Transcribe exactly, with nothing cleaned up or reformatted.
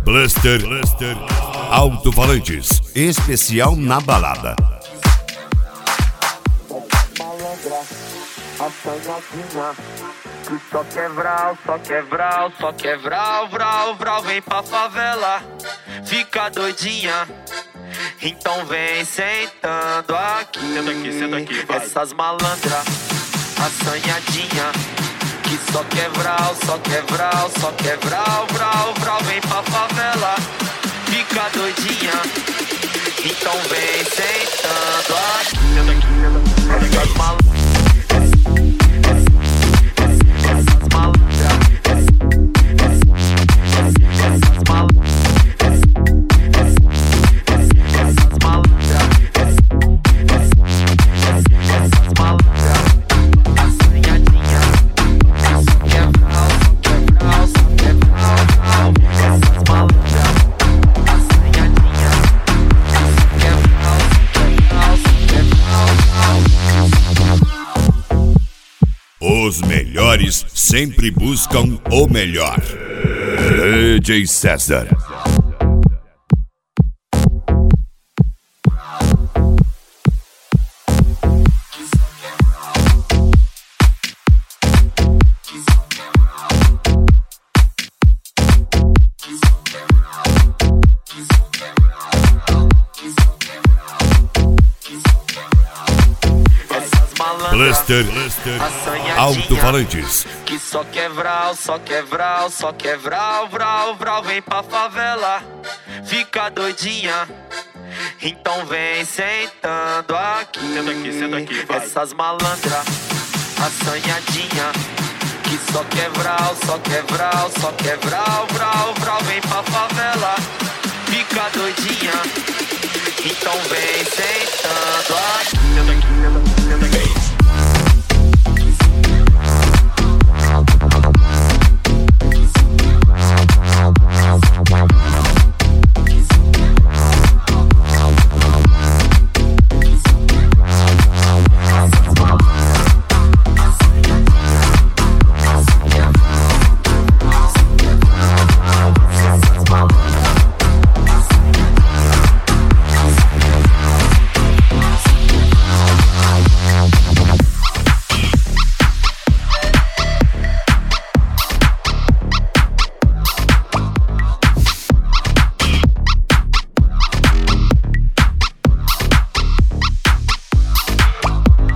Blaster, Blaster, alto-falantes, especial na balada. Assanhadinha, que só quer vral, só quer vral, só quer vral, vral, vral, vem pra favela, fica doidinha. Então vem sentando aqui. Senta aqui, senta aqui, vai. Essas malandras, assanhadinha, que só quer vral, só quer vral, só quer vral, vral, vral, vem pra favela, fica doidinha. Então vem sentando aqui. Senta aqui, senta aqui. Essas malandras. Os melhores sempre buscam o melhor. D J César. Blaster, Blaster, alto-falantes, que só quer vral, só quer vral, só quer vral, vral, vral, vem pra favela, fica doidinha. Então vem sentando aqui. Senta aqui, senta aqui, vai. Essas malandras, assanhadinha, que só quer vral, só quer vral, só quer vral, vral, vral, vem pra favela, fica doidinha. Então vem sentando aqui. Senta aqui.